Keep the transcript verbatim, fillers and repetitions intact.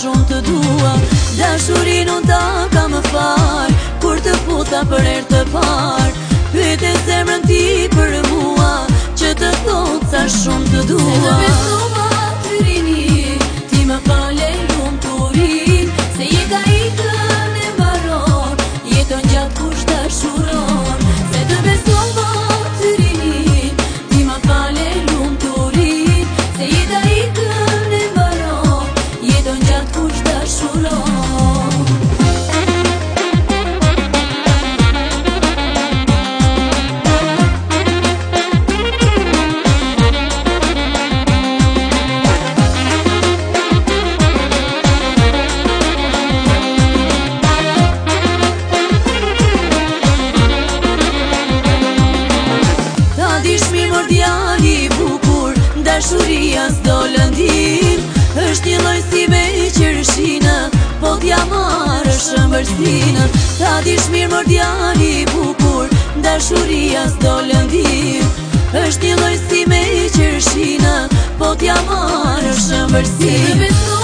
shumë të dua. Dashurin unë ta ka më fal, kur të futa për herë të par. Pyete zemrën ti për mua, që të thot sa shumë të dua. Se të besova të rini, ti më fale lumë të urin. Se jeta i kën e mbaron, jeton gjatë kush dashuron. Se të besova të rini, ti më fale lumë të urin. Se jeta i kën e mbaron, jeton gjatë kush dashuron. Djali bukur, dashuria s'do lëndim. Është një lloj si me qershinë, po t'ja marrë shëmbërsinë. Ta dish mirë mor djali bukur, dashuria s'do lëndim. Është një lloj si me qershinë, po t'ja marrë shëmbërsinë.